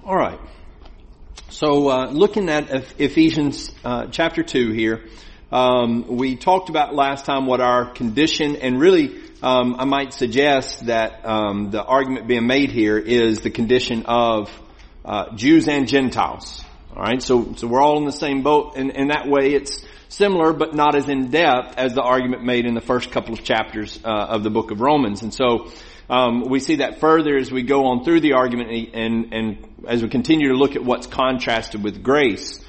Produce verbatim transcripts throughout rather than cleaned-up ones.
All right. So, uh, looking at Ephesians uh, chapter two here, um, we talked about last time what our condition, and really, um, I might suggest that um, the argument being made here is the condition of uh, Jews and Gentiles. All right. So, so we're all in the same boat, and in that way, it's similar, but not as in depth as the argument made in the first couple of chapters uh, of the book of Romans. And so, um, we see that further as we go on through the argument, and and as we continue to look at what's contrasted with grace.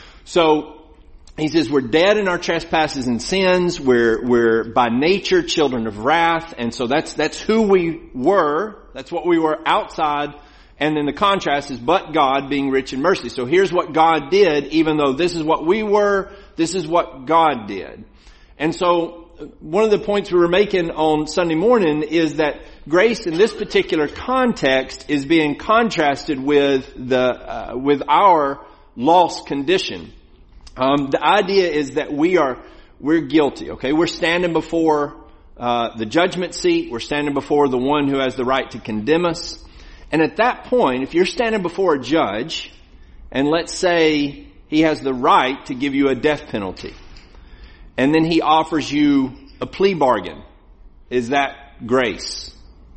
So he says we're dead in our trespasses and sins. We're we're by nature children of wrath, and so that's that's who we were. That's what we were outside. And then the contrast is, but God being rich in mercy. So here's what God did, even though this is what we were, this is what God did. And so one of the points we were making on Sunday morning is that grace in this particular context is being contrasted with the, uh, with our lost condition. Um, the idea is that we are, we're guilty, okay? We're standing before, uh, the judgment seat. We're standing before the one who has the right to condemn us. And at that point, if you're standing before a judge, and let's say he has the right to give you a death penalty, and then he offers you a plea bargain, is that grace?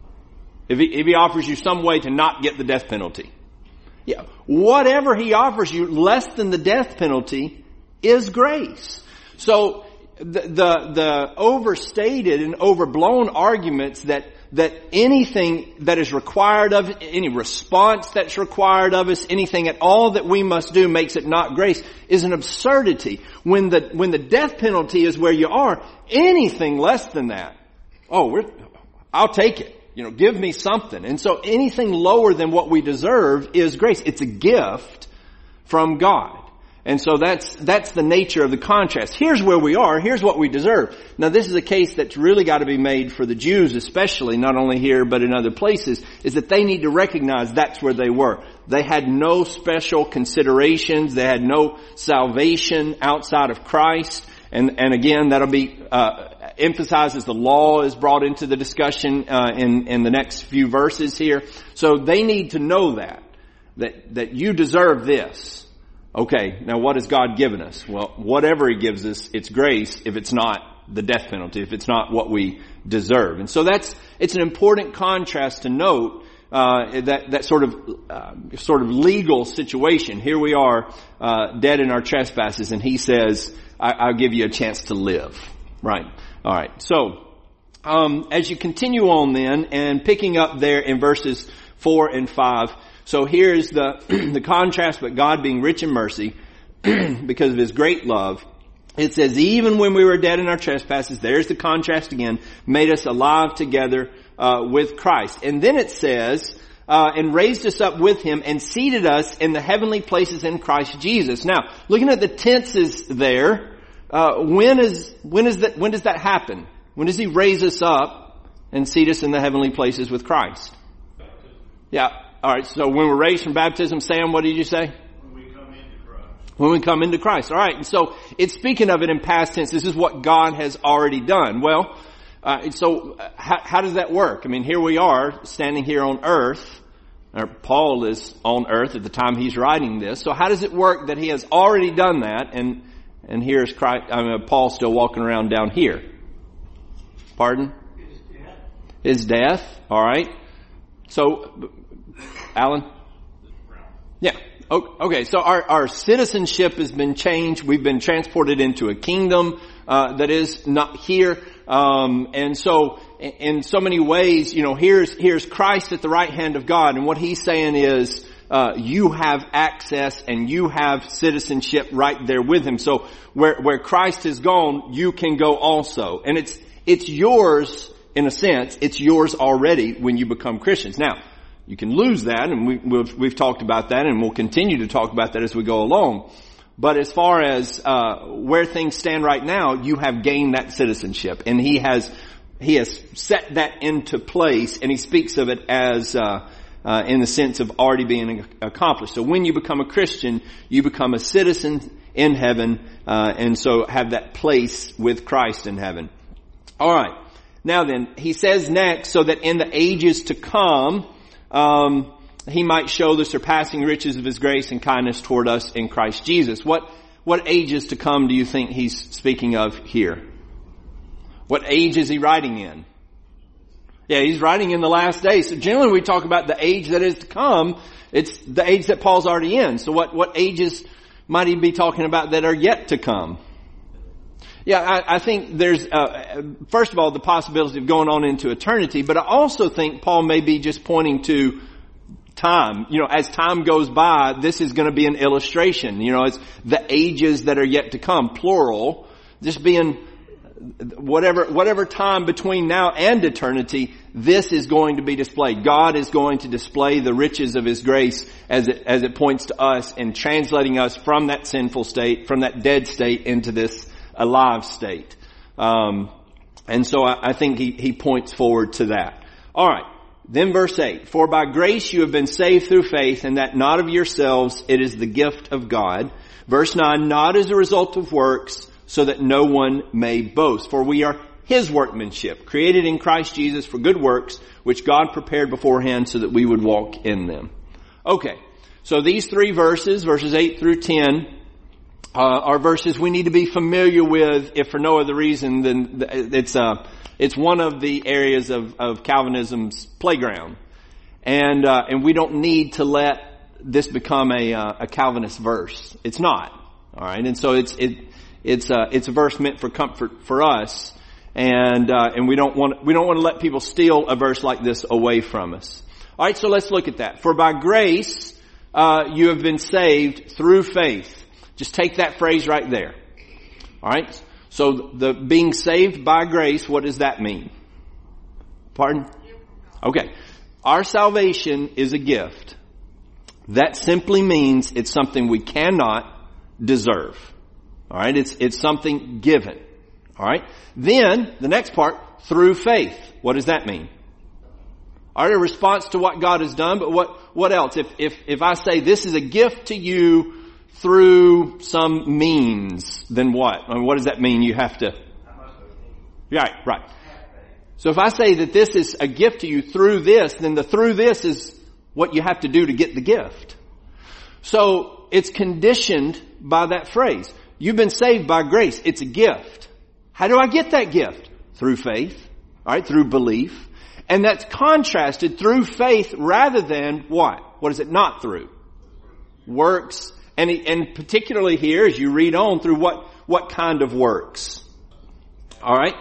If he, if he offers you some way to not get the death penalty, yeah, whatever he offers you less than the death penalty is grace. So the the, the overstated and overblown arguments that that anything that is required of, any response that's required of us, anything at all that we must do makes it not grace, is an absurdity. When the, when the death penalty is where you are, anything less than that, oh, we're, I'll take it. You know, give me something. And so anything lower than what we deserve is grace. It's a gift from God. And so that's, that's the nature of the contrast. Here's where we are. Here's what we deserve. Now this is a case that's really got to be made for the Jews especially, not only here but in other places, is that they need to recognize that's where they were. They had no special considerations. They had no salvation outside of Christ. And, and again, that'll be, uh, emphasized as the law is brought into the discussion, uh, in, in the next few verses here. So they need to know that, that, that you deserve this. Okay, now what has God given us? Well, whatever He gives us, it's grace if it's not the death penalty, if it's not what we deserve. And so that's, it's an important contrast to note, uh, that, that sort of, uh, sort of legal situation. Here we are, uh, dead in our trespasses, and He says, I, I'll give you a chance to live. Right. Alright. So, um, as you continue on then, and picking up there in verses four and five, so here's the, the contrast, but God being rich in mercy, because of His great love, it says, even when we were dead in our trespasses, there's the contrast again, made us alive together, uh, with Christ. And then it says, uh, and raised us up with Him and seated us in the heavenly places in Christ Jesus. Now, looking at the tenses there, uh, when is, when is that, when does that happen? When does He raise us up and seat us in the heavenly places with Christ? Yeah. All right, so when we're raised from baptism, Sam, what did you say? When we come into Christ. When we come into Christ. All right, and so it's speaking of it in past tense. This is what God has already done. Well, uh, so how, how does that work? I mean, here we are standing here on earth. Or Paul is on earth at the time he's writing this. So how does it work that he has already done that, and and here's Christ? I mean, Paul still walking around down here. Pardon? His death. His death. All right. So. Alan? Yeah. Okay, so our, our citizenship has been changed. We've been transported into a kingdom, uh, that is not here. Um, and so, in so many ways, you know, here's, here's Christ at the right hand of God. And what He's saying is, uh, you have access and you have citizenship right there with Him. So, where, where Christ has gone, you can go also. And it's, it's yours, in a sense, it's yours already when you become Christians. Now, you can lose that, and we, we've, we've talked about that, and we'll continue to talk about that as we go along. But as far as uh where things stand right now, you have gained that citizenship, and He has He has set that into place, and He speaks of it as uh, uh in the sense of already being accomplished. So when you become a Christian, you become a citizen in heaven, uh and so have that place with Christ in heaven. All right. Now then, he says next, so that in the ages to come. Um, he might show the surpassing riches of his grace and kindness toward us in Christ Jesus. What, what ages to come do you think he's speaking of here? What age is he writing in? Yeah, he's writing in the last days. So generally we talk about the age that is to come. It's the age that Paul's already in. So what, what ages might he be talking about that are yet to come? Yeah, I, I think there's, uh, first of all, the possibility of going on into eternity, but I also think Paul may be just pointing to time. You know, as time goes by, this is going to be an illustration. You know, it's the ages that are yet to come, plural, just being whatever, whatever time between now and eternity, this is going to be displayed. God is going to display the riches of His grace as it, as it points to us and translating us from that sinful state, from that dead state into this alive state. Um, and so I, I think he, he points forward to that. All right. Then verse eight, for by grace you have been saved through faith, and that not of yourselves, it is the gift of God. Verse nine, not as a result of works, so that no one may boast. For we are His workmanship, created in Christ Jesus for good works, which God prepared beforehand so that we would walk in them. Okay, so these three verses, verses eight through ten, uh, are verses we need to be familiar with, if for no other reason than it's uh, it's one of the areas of, of Calvinism's playground. And uh, and we don't need to let this become a, uh, a Calvinist verse. It's not. All right, and so it's it. It's a, it's a verse meant for comfort for us, and uh, and we don't want we don't want to let people steal a verse like this away from us. All right, so let's look at that. For by grace uh, you have been saved through faith. Just take that phrase right there. All right. So the being saved by grace, what does that mean? Pardon? Okay. Our salvation is a gift. That simply means it's something we cannot deserve. All right, it's it's something given. All right. Then the next part, through faith. What does that mean? All right, a response to what God has done, but what what else? If if if I say this is a gift to you through some means, then what? I mean, what does that mean? You have to. Right, right. So if I say that this is a gift to you through this, then the through this is what you have to do to get the gift. So it's conditioned by that phrase. You've been saved by grace. It's a gift. How do I get that gift? Through faith. All right, through belief. And that's contrasted through faith rather than what? What is it not through? Works. And, and particularly here, as you read on, through what, what kind of works? All right?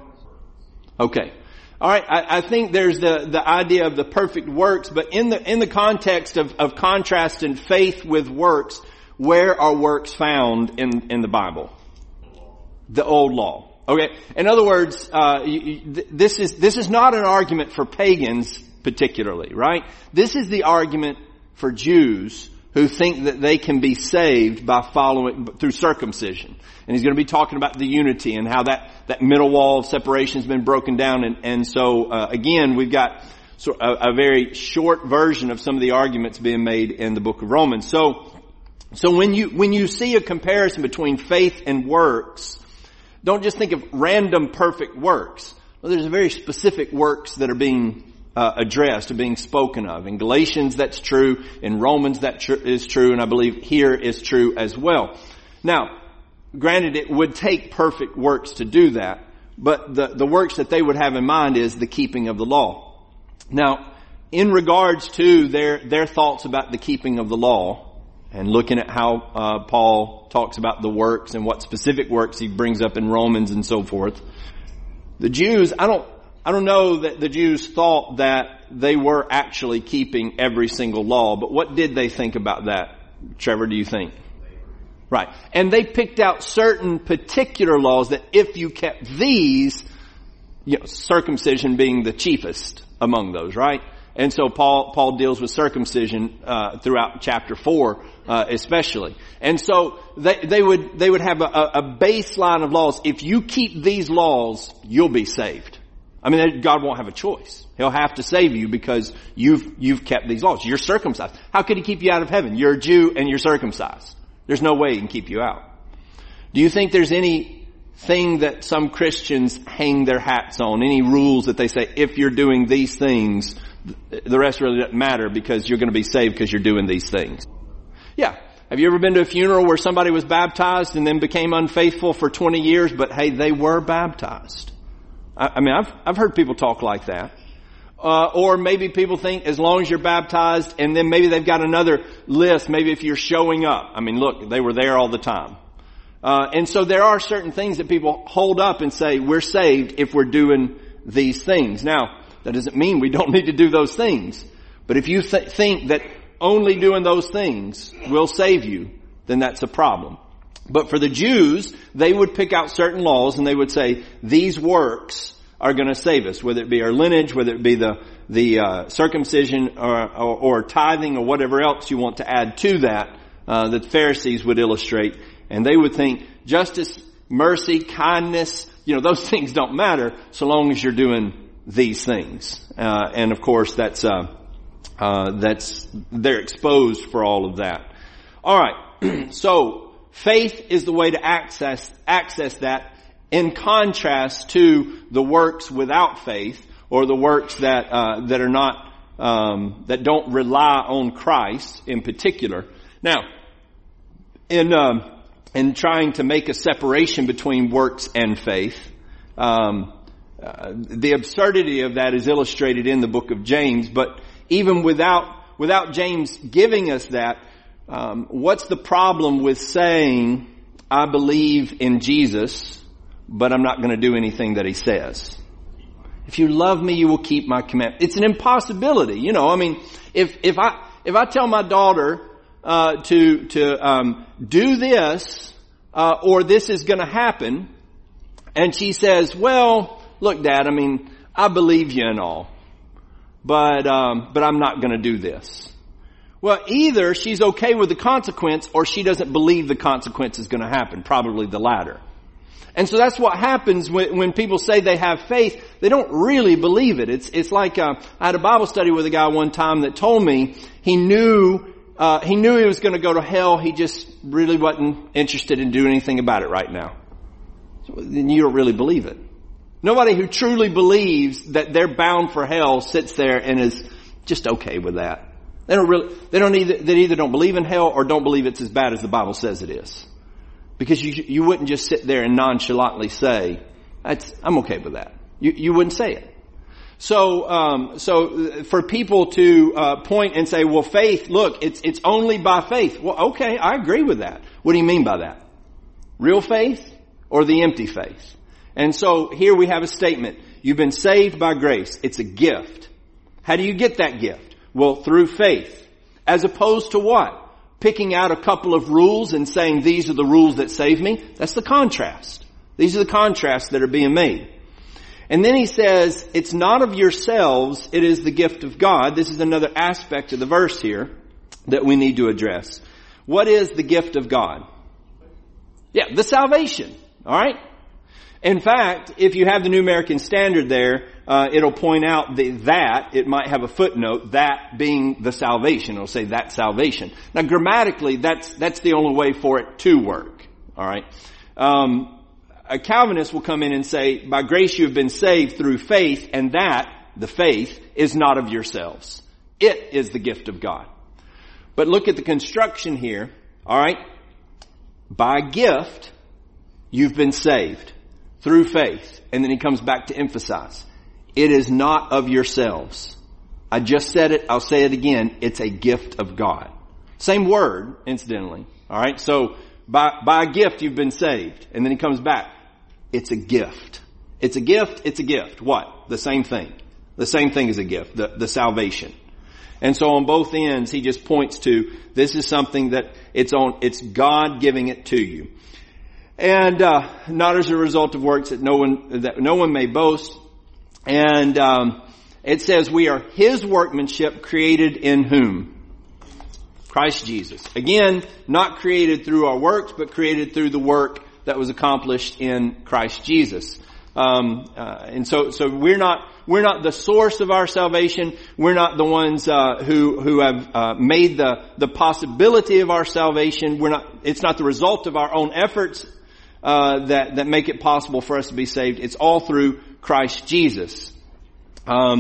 Okay. All right, I, I think there's the, the idea of the perfect works, but in the, in the context of, of contrasting faith with works, where are works found in, in the Bible? The old law. Okay. In other words, uh, you, you, this is, this is not an argument for pagans particularly, right? This is the argument for Jews who think that they can be saved by following, through circumcision. And he's going to be talking about the unity and how that, that middle wall of separation has been broken down. And, and so, uh, again, we've got sort of a, a very short version of some of the arguments being made in the book of Romans. So, So when you, when you see a comparison between faith and works, don't just think of random perfect works. Well, there's very specific works that are being uh, addressed, are being spoken of. In Galatians, that's true. In Romans, that tr- is true. And I believe here is true as well. Now, granted, it would take perfect works to do that. But the, the works that they would have in mind is the keeping of the law. Now, in regards to their, their thoughts about the keeping of the law, and looking at how uh, Paul talks about the works and what specific works he brings up in Romans and so forth. The Jews, I don't, I don't know that the Jews thought that they were actually keeping every single law, but what did they think about that? Trevor, do you think? Right. And they picked out certain particular laws that if you kept these, you know, circumcision being the chiefest among those, right? And so Paul, Paul deals with circumcision, uh, throughout chapter four, uh, especially. And so they, they would, they would have a, a baseline of laws. If you keep these laws, you'll be saved. I mean, God won't have a choice. He'll have to save you because you've, you've kept these laws. You're circumcised. How could He keep you out of heaven? You're a Jew and you're circumcised. There's no way He can keep you out. Do you think there's anything that some Christians hang their hats on? Any rules that they say, if you're doing these things, the rest really doesn't matter because you're going to be saved because you're doing these things. Yeah. Have you ever been to a funeral where somebody was baptized and then became unfaithful for twenty years, but hey, they were baptized? I, I mean, I've, I've heard people talk like that. Uh, or maybe people think as long as you're baptized, and then maybe they've got another list, maybe if you're showing up. I mean, look, they were there all the time. Uh, and so there are certain things that people hold up and say, we're saved if we're doing these things. Now, that doesn't mean we don't need to do those things. But if you th- think that only doing those things will save you, then that's a problem. But for the Jews, they would pick out certain laws and they would say, these works are going to save us, whether it be our lineage, whether it be the the uh, circumcision or, or, or tithing or whatever else you want to add to that, uh, that the Pharisees would illustrate. And they would think justice, mercy, kindness, you know, those things don't matter so long as you're doing these things. Uh, and of course, that's, uh, uh, that's, they're exposed for all of that. All right. So faith is the way to access, access that in contrast to the works without faith or the works that, uh, that are not, um, that don't rely on Christ in particular. Now, in, um, in trying to make a separation between works and faith, um, uh, the absurdity of that is illustrated in the book of James. But even without without James giving us that, um, what's the problem with saying, I believe in Jesus, but I'm not going to do anything that he says? If you love me, you will keep my commandments. It's an impossibility. You know, I mean, if if I if I tell my daughter Uh, to, to, um, do this, uh, or this is gonna happen. And she says, well, look, Dad, I mean, I believe you and all, but, um, but I'm not gonna do this. Well, either she's okay with the consequence or she doesn't believe the consequence is gonna happen. Probably the latter. And so that's what happens when, when people say they have faith. They don't really believe it. It's, it's like, uh, I had a Bible study with a guy one time that told me he knew Uh, he knew he was going to go to hell. He just really wasn't interested in doing anything about it right now. So, then you don't really believe it. Nobody who truly believes that they're bound for hell sits there and is just okay with that. They don't really, they don't either, they either don't believe in hell or don't believe it's as bad as the Bible says it is. Because you, you wouldn't just sit there and nonchalantly say, that's, I'm okay with that. You, you wouldn't say it. So, um, so for people to, uh, point and say, well, faith, look, it's, it's only by faith. Well, okay, I agree with that. What do you mean by that? Real faith or the empty faith? And so here we have a statement. You've been saved by grace. It's a gift. How do you get that gift? Well, through faith. As opposed to what? Picking out a couple of rules and saying these are the rules that save me. That's the contrast. These are the contrasts that are being made. And then he says, it's not of yourselves, it is the gift of God. This is another aspect of the verse here that we need to address. What is the gift of God? Yeah, the salvation. All right? In fact, if you have the New American Standard there, uh, it'll point out the that, it might have a footnote, that being the salvation. It'll say that salvation. Now grammatically, that's, that's the only way for it to work. All right? Um, A Calvinist will come in and say, by grace you have been saved through faith, and that, the faith, is not of yourselves. It is the gift of God. But look at the construction here. All right? By gift, you've been saved through faith. And then he comes back to emphasize, it is not of yourselves. I just said it. I'll say it again. It's a gift of God. Same word, incidentally. All right? So, by, by a gift, you've been saved. And then he comes back. It's a gift. It's a gift. It's a gift. What? The same thing. The same thing as a gift. The, the salvation. And so on both ends, he just points to this is something that it's on, it's God giving it to you. And, uh, not as a result of works that no one, that no one may boast. And, um, it says we are his workmanship created in whom? Christ Jesus. Again, not created through our works, but created through the work that was accomplished in Christ Jesus. Um, uh, and so, so we're not, we're not the source of our salvation. We're not the ones, uh, who, who have, uh, made the, the possibility of our salvation. We're not, it's not the result of our own efforts, uh, that, that make it possible for us to be saved. It's all through Christ Jesus. Um,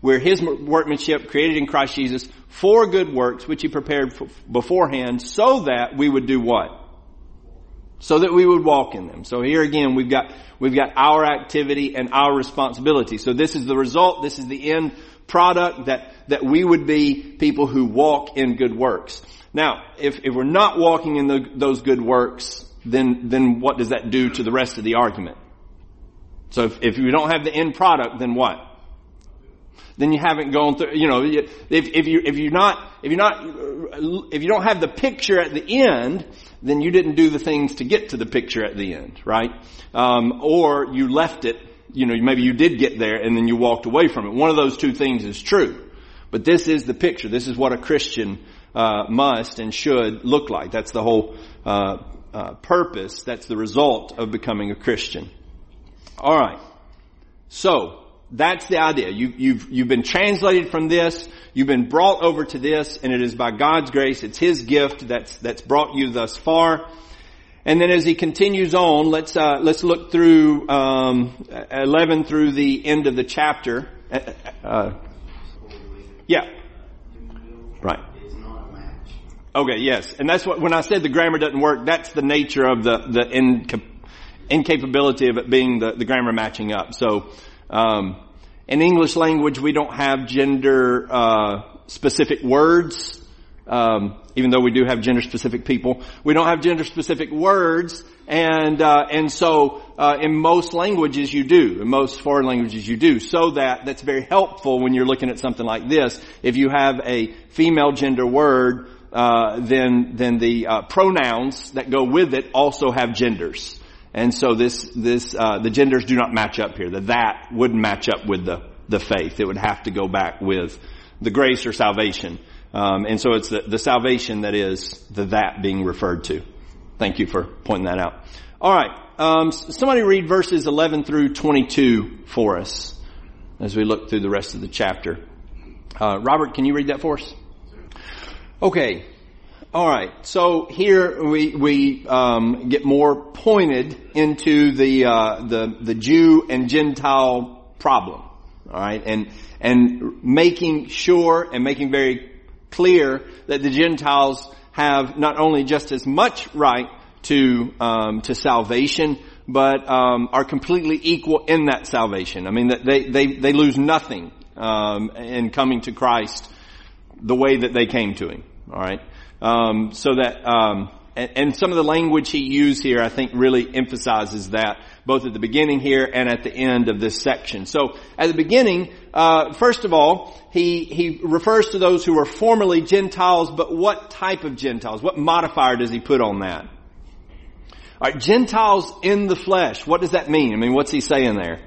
We're His workmanship, created in Christ Jesus for good works, which He prepared for beforehand, so that we would do what? So that we would walk in them. So here again, we've got, we've got our activity and our responsibility. So this is the result. This is the end product, that, that we would be people who walk in good works. Now, if, if we're not walking in the, those good works, then, then what does that do to the rest of the argument? So if, if you don't have the end product, then what? Then you haven't gone through, you know, if, if you, if you're not, if you're not, if you don't have the picture at the end, then you didn't do the things to get to the picture at the end, right? Um, or you left it, you know, maybe you did get there and then you walked away from it. One of those two things is true. But this is the picture. This is what a Christian, uh, must and should look like. That's the whole, uh, uh, purpose. That's the result of becoming a Christian. All right. So, that's the idea. You, you've, you've been translated from this. You've been brought over to this, and it is by God's grace. It's His gift that's, that's brought you thus far. And then as he continues on, let's, uh, let's look through, um, eleven through the end of the chapter. Uh, uh, yeah. Right. Okay, yes. And that's what, when I said the grammar doesn't work, that's the nature of the, the inca- incapability of it being the, the grammar matching up. So, Um, in English language, we don't have gender, uh, specific words. Um, even though we do have gender specific people, we don't have gender specific words. And, uh, and so, uh, in most languages you do, in most foreign languages you do. So that, that's very helpful when you're looking at something like this. If you have a female gender word, uh, then, then the, uh, pronouns that go with it also have genders. And so this, this, uh, the genders do not match up here. The that wouldn't match up with the, the faith. It would have to go back with the grace or salvation. Um, and so it's the, the salvation that is the that being referred to. Thank you for pointing that out. All right. Um, somebody read verses eleven through twenty-two for us as we look through the rest of the chapter. Uh, Robert, can you read that for us? Okay. All right. So here we we um, get more pointed into the uh, the the Jew and Gentile problem. All right, and and making sure and making very clear that the Gentiles have not only just as much right to um, to salvation, but um, are completely equal in that salvation. I mean, that they they they lose nothing um, in coming to Christ the way that they came to Him. All right. Um, so that, um, and, and some of the language he used here, I think really emphasizes that both at the beginning here and at the end of this section. So at the beginning, uh, first of all, he, he refers to those who were formerly Gentiles, but what type of Gentiles? What modifier does he put on that? All right, Gentiles in the flesh. What does that mean? I mean, what's he saying there?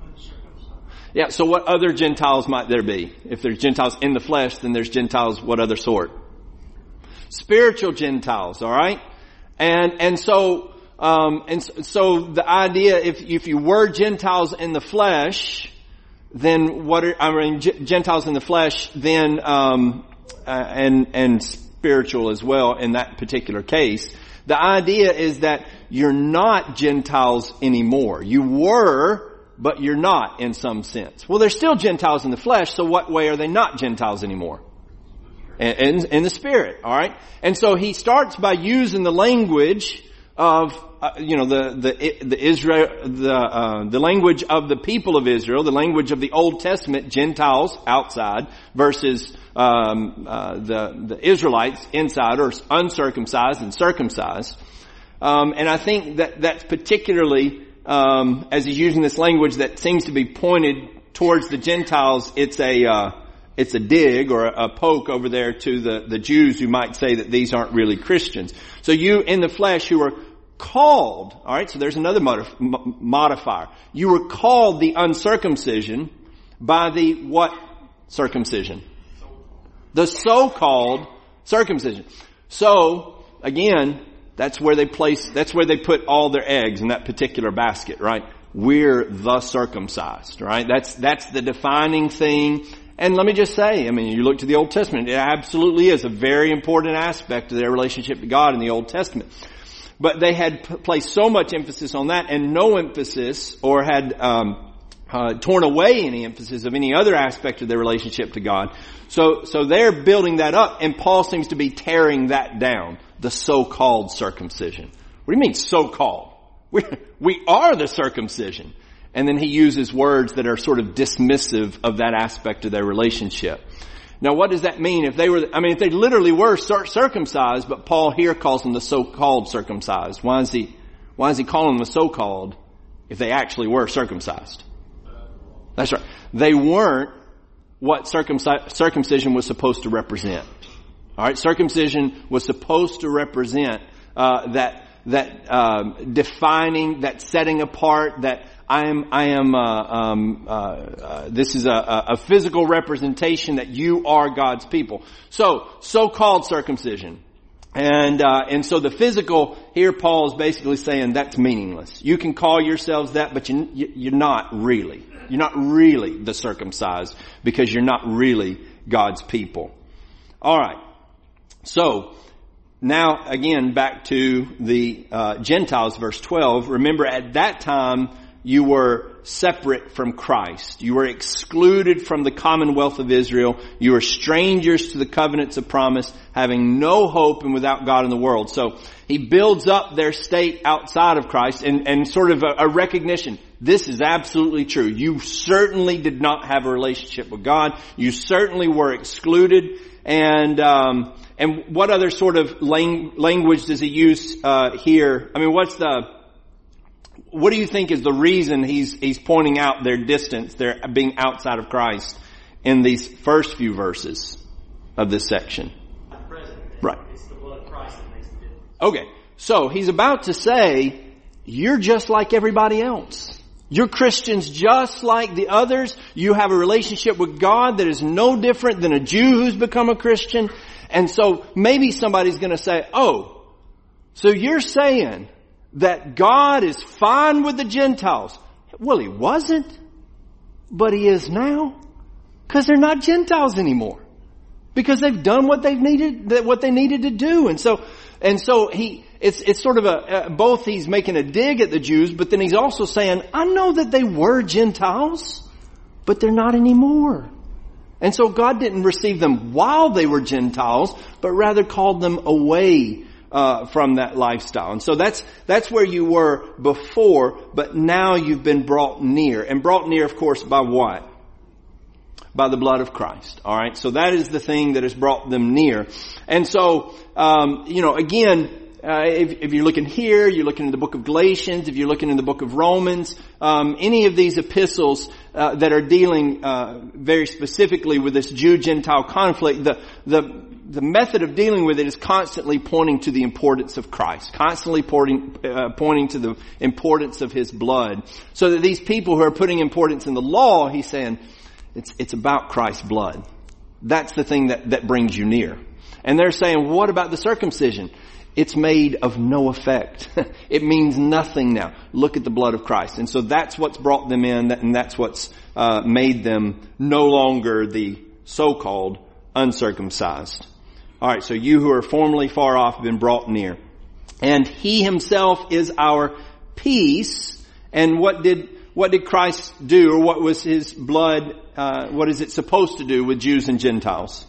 Yeah, so what other Gentiles might there be? If there's Gentiles in the flesh, then there's Gentiles what other sort? Spiritual Gentiles, all right? And, and so, um, and so the idea, if, if you were Gentiles in the flesh, then what are, I mean, Gentiles in the flesh, then, um, uh, and, and spiritual as well in that particular case. The idea is that you're not Gentiles anymore. You were, but you're not in some sense. Well, they're still Gentiles in the flesh, so what way are they not Gentiles anymore? In, in the Spirit, all right? And so he starts by using the language of, uh, you know, the, the, the Israel, the, uh, the language of the people of Israel, the language of the Old Testament, Gentiles outside versus, um, uh, the, the Israelites inside, or uncircumcised and circumcised. Um, and I think that that's particularly, um, as he's using this language that seems to be pointed towards the Gentiles, it's a, uh, It's a dig or a poke over there to the, the Jews who might say that these aren't really Christians. So you in the flesh who are called, alright, so there's another modif- modifier. You were called the uncircumcision by the what circumcision? The so-called circumcision. So, again, that's where they place, that's where they put all their eggs in that particular basket, right? We're the circumcised, right? That's, that's the defining thing. And let me just say, I mean, you look to the Old Testament, it absolutely is a very important aspect of their relationship to God in the Old Testament. But they had p- placed so much emphasis on that and no emphasis, or had um uh, torn away any emphasis of any other aspect of their relationship to God. So, so they're building that up, and Paul seems to be tearing that down, the so-called circumcision. What do you mean so-called? We, we are the circumcision. And then he uses words that are sort of dismissive of that aspect of their relationship. Now, what does that mean? If they were, I mean, if they literally were circumcised, but Paul here calls them the so-called circumcised. Why is he, why is he calling them the so-called if they actually were circumcised? That's right. They weren't what circumci- circumcision was supposed to represent. All right, circumcision was supposed to represent uh, that that um, defining, that setting apart, that I am I am. Uh, um, uh, uh, this is a, a physical representation that you are God's people. So, so-called circumcision, and uh, and so the physical here, Paul is basically saying that's meaningless. You can call yourselves that, but you, you're not really. You're not really the circumcised because you're not really God's people. All right. So now again back to the uh, Gentiles, verse twelve. Remember, at that time you were separate from Christ. You were excluded from the commonwealth of Israel. You were strangers to the covenants of promise, having no hope and without God in the world. So he builds up their state outside of Christ, and, and sort of a, a recognition. This is absolutely true. You certainly did not have a relationship with God. You certainly were excluded. And um, and what other sort of lang- language does he use uh, here? I mean, what's the what do you think is the reason he's he's pointing out their distance, their being outside of Christ in these first few verses of this section? Right. It's the blood of Christ that makes the difference. Okay, so he's about to say, you're just like everybody else. You're Christians just like the others. You have a relationship with God that is no different than a Jew who's become a Christian. And so maybe somebody's going to say, oh, so you're saying that God is fine with the Gentiles. Well, he wasn't, but he is now, because they're not Gentiles anymore, because they've done what they've needed, what they needed to do. And so, and so he, it's, it's sort of a, uh, both he's making a dig at the Jews, but then he's also saying, I know that they were Gentiles, but they're not anymore. And so God didn't receive them while they were Gentiles, but rather called them away uh, from that lifestyle. And so that's, that's where you were before, but now you've been brought near. And brought near, of course, by what? By the blood of Christ. All right. So that is the thing that has brought them near. And so, um, you know, again, uh, if, if you're looking here, you're looking in the book of Galatians, if you're looking in the book of Romans, um, any of these epistles uh, that are dealing uh, very specifically with this Jew-Gentile conflict, the the the method of dealing with it is constantly pointing to the importance of Christ, constantly pointing, uh, pointing to the importance of His blood, so that these people who are putting importance in the law, he's saying, It's, it's about Christ's blood. That's the thing that, that brings you near. And they're saying, what about the circumcision? It's made of no effect. It means nothing now. Look at the blood of Christ. And so that's what's brought them in, and that's what's uh, made them no longer the so-called uncircumcised. All right, so you who are formerly far off have been brought near. And He Himself is our peace. And what did What did Christ do, or what was His blood, uh, what is it supposed to do with Jews and Gentiles?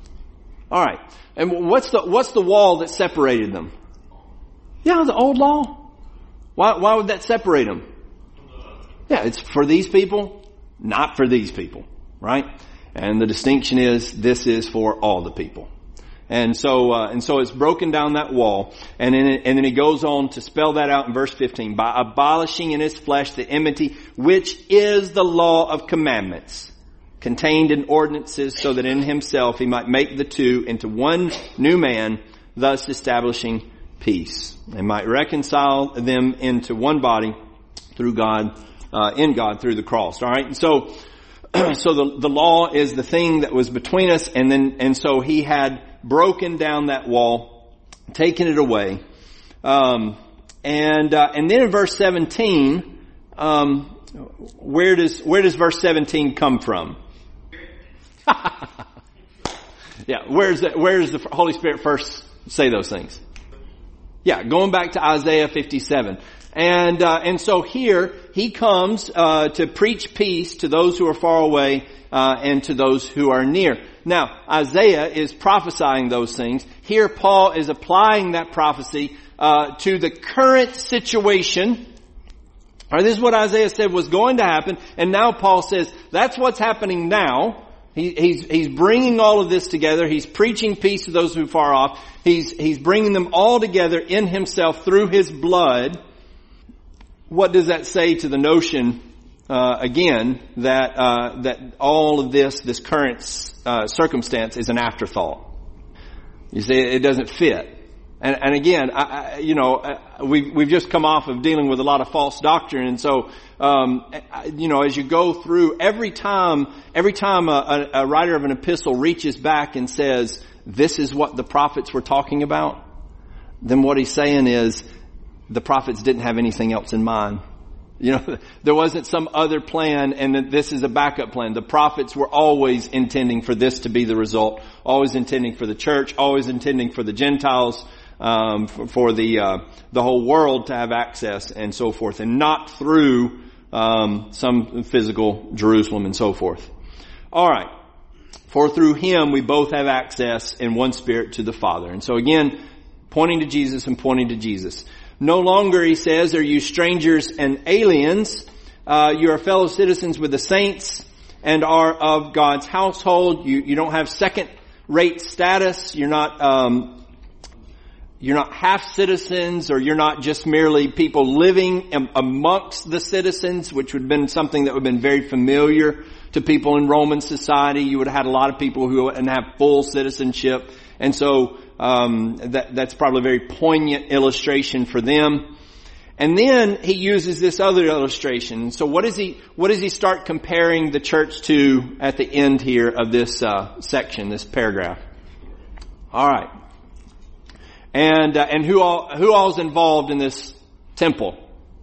All right. And what's the, what's the wall that separated them? Yeah, the old law. Why, why would that separate them? Yeah, it's for these people, not for these people, right? And the distinction is, this is for all the people. And so, uh, and so it's broken down that wall. And then, it, and then he goes on to spell that out in verse fifteen. By abolishing in His flesh the enmity, which is the law of commandments, contained in ordinances, so that in Himself He might make the two into one new man, thus establishing peace. And might reconcile them into one body through God, uh, in God through the cross. All right. And so, so the, the law is the thing that was between us. And then, and so He had broken down that wall, taken it away. Um, and, uh, and then in verse seventeen, um, where does, where does verse seventeen come from? Yeah. Where's the, where does the Holy Spirit first say those things? Yeah. Going back to Isaiah fifty-seven. And, uh, and so here, he comes, uh, to preach peace to those who are far away, uh, and to those who are near. Now, Isaiah is prophesying those things. Here, Paul is applying that prophecy, uh, to the current situation. All right, this is what Isaiah said was going to happen. And now Paul says, that's what's happening now. He, he's, he's bringing all of this together. He's preaching peace to those who are far off. He's, he's bringing them all together in himself through his blood. What does that say to the notion, uh, again, that, uh, that all of this, this current, uh, circumstance is an afterthought? You see, it doesn't fit. And, and again, I, I, you know, we've, we've just come off of dealing with a lot of false doctrine. And so, um, you know, as you go through, every time, every time a, a, a writer of an epistle reaches back and says, this is what the prophets were talking about, then what he's saying is the prophets didn't have anything else in mind. You know, there wasn't some other plan and that this is a backup plan. The prophets were always intending for this to be the result, always intending for the church, always intending for the Gentiles, um, for, for the, uh, the whole world to have access and so forth, and not through, um, some physical Jerusalem and so forth. All right. For through him we both have access in one spirit to the Father. And so again, pointing to Jesus and pointing to Jesus. No longer, he says, are you strangers and aliens. Uh, you are fellow citizens with the saints and are of God's household. You, you don't have second-rate status. You're not, um, you're not half citizens, or you're not just merely people living amongst the citizens, which would have been something that would have been very familiar to people in Roman society. You would have had a lot of people who wouldn't have full citizenship. And so, Um, that, that's probably a very poignant illustration for them. And then he uses this other illustration. So what does he, what does he start comparing the church to at the end here of this, uh, section, this paragraph? All right. And, uh, and who all, who all is involved in this temple?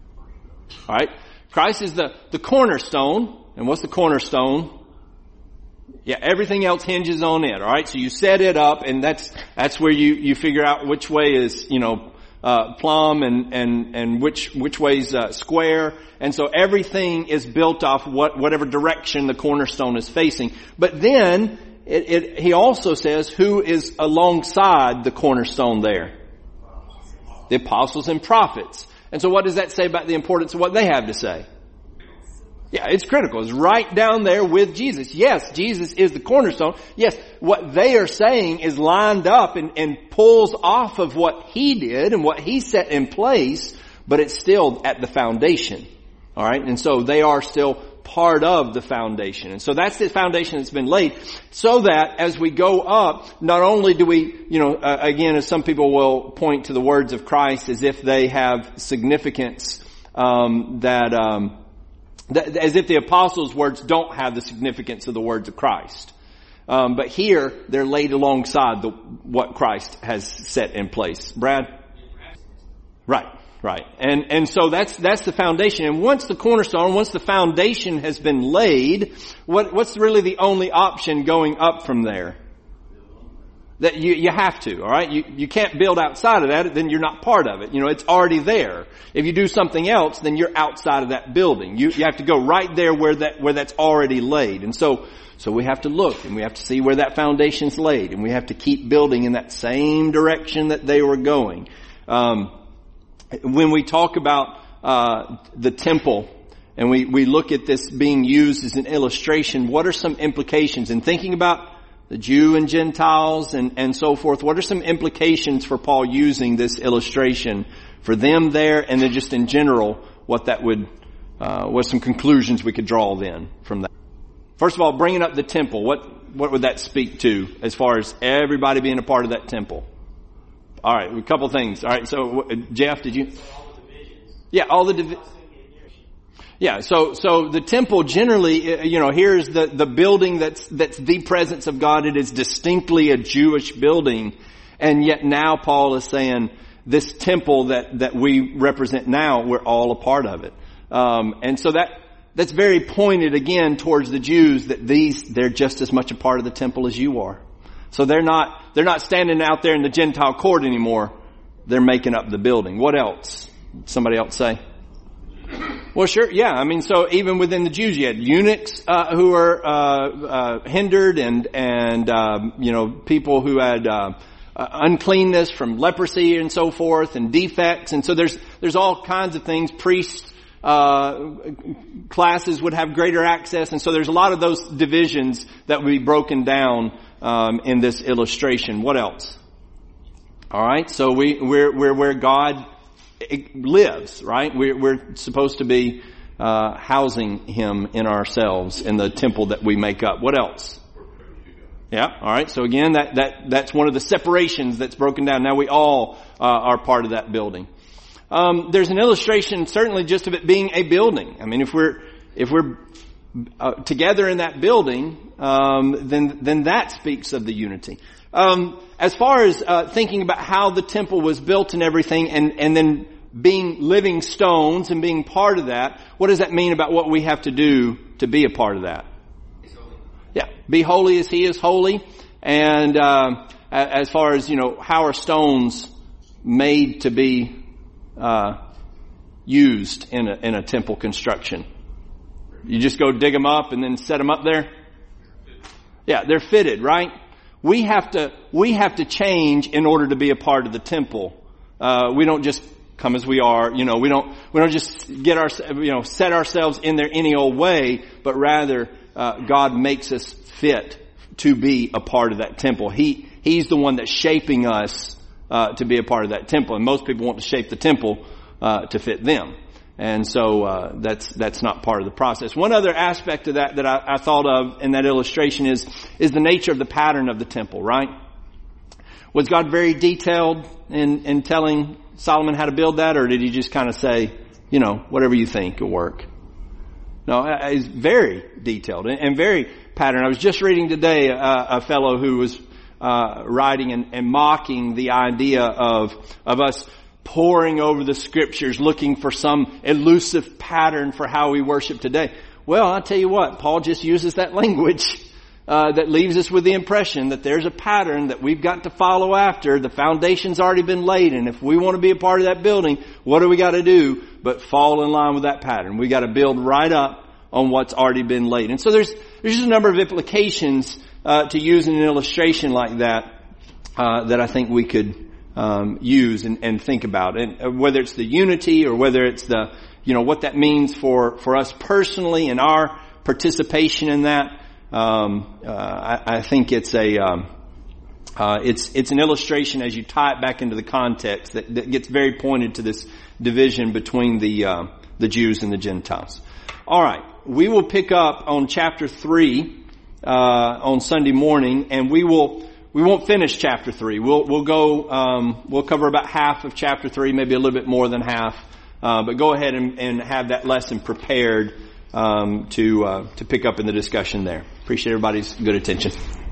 All right. Christ is the, the cornerstone. And what's the cornerstone? Yeah, everything else hinges on it, alright? So you set it up, and that's, that's where you, you figure out which way is, you know, uh, plumb and, and, and which, which way's, uh, square. And so everything is built off what, whatever direction the cornerstone is facing. But then, it, it, he also says who is alongside the cornerstone there? The apostles and prophets. And so what does that say about the importance of what they have to say? Yeah, it's critical. It's right down there with Jesus. Yes, Jesus is the cornerstone. Yes, what they are saying is lined up and, and pulls off of what he did and what he set in place, but it's still at the foundation. All right? And so they are still part of the foundation. And so that's the foundation that's been laid, so that as we go up, not only do we, you know, uh, again, as some people will point to the words of Christ as if they have significance, um, that, um, as if the apostles' words don't have the significance of the words of Christ. Um, but here, they're laid alongside the, what Christ has set in place. Brad? Right, right. And, and so that's, that's the foundation. And once the cornerstone, once the foundation has been laid, what, what's really the only option going up from there? That you, you have to, alright? You, you can't build outside of that, then you're not part of it. You know, it's already there. If you do something else, then you're outside of that building. You, you have to go right there where that, where that's already laid. And so, so we have to look and we have to see where that foundation's laid, and we have to keep building in that same direction that they were going. Um, when we talk about, uh, the temple, and we, we look at this being used as an illustration, what are some implications in thinking about the Jew and Gentiles and, and so forth? What are some implications for Paul using this illustration for them there, and then just in general, what that would, uh, what some conclusions we could draw then from that? First of all, bringing up the temple, what, what would that speak to as far as everybody being a part of that temple? All right, a couple things. All right, so Jeff, did you? All the divisions. Yeah, all the divisions. Yeah, so, so the temple generally, you know, here's the, the building that's, that's the presence of God. It is distinctly a Jewish building. And yet now Paul is saying this temple that, that we represent now, we're all a part of it. Um, and so that, that's very pointed again towards the Jews, that these, they're just as much a part of the temple as you are. So they're not, they're not standing out there in the Gentile court anymore. They're making up the building. What else? Somebody else say? Well, sure, yeah. I mean, so even within the Jews, you had eunuchs uh, who were uh, uh, hindered, and and um, you know, people who had uh, uh, uncleanness from leprosy and so forth, and defects, and so there's there's all kinds of things. Priests uh, classes would have greater access, and so there's a lot of those divisions that would be broken down um, in this illustration. What else? All right, so we we're we're where God lives, right? We're, we're supposed to be uh, housing Him in ourselves in the temple that we make up. What else? Yeah. All right. So again, that that that's one of the separations that's broken down. Now we all uh, are part of that building. Um, there's an illustration, certainly, just of it being a building. I mean, if we're if we're uh, together in that building, um, then then that speaks of the unity. Um, as far as uh, thinking about how the temple was built and everything, and and then being living stones and being part of that, what does that mean about what we have to do to be a part of that? Yeah, be holy as He is holy. And uh, as far as, you know, how are stones made to be uh, used in a in a temple construction? You just go dig them up and then set them up there? Yeah, they're fitted, right? We have to, we have to change in order to be a part of the temple. Uh, we don't just come as we are, you know, we don't, we don't just get our, you know, set ourselves in there any old way, but rather, uh, God makes us fit to be a part of that temple. He, He's the one that's shaping us, uh, to be a part of that temple. And most people want to shape the temple, uh, to fit them. And so, uh, that's, that's not part of the process. One other aspect of that that I, I thought of in that illustration is, is the nature of the pattern of the temple, right? Was God very detailed in, in telling Solomon how to build that, or did He just kind of say, you know, whatever you think will work? No, it's very detailed and very patterned. I was just reading today a, a fellow who was, uh, writing and, and mocking the idea of, of us poring over the scriptures, looking for some elusive pattern for how we worship today. Well, I'll tell you what, Paul just uses that language uh, that leaves us with the impression that there's a pattern that we've got to follow after. The foundation's already been laid, and if we want to be a part of that building, what do we got to do but fall in line with that pattern? We got to build right up on what's already been laid. And so there's there's just a number of implications uh, to use in an illustration like that uh, that I think we could Um, use and, and think about, and whether it's the unity or whether it's the, you know, what that means for, for us personally and our participation in that. Um, uh, I, I think it's a, um, uh, it's, it's an illustration as you tie it back into the context that, that gets very pointed to this division between the, uh, the Jews and the Gentiles. All right. We will pick up on chapter three, uh, on Sunday morning, and we will, We won't finish chapter three. We'll we'll go. Um, we'll cover about half of chapter three, maybe a little bit more than half. Uh, but go ahead and, and have that lesson prepared um, to uh, to pick up in the discussion there. Appreciate everybody's good attention.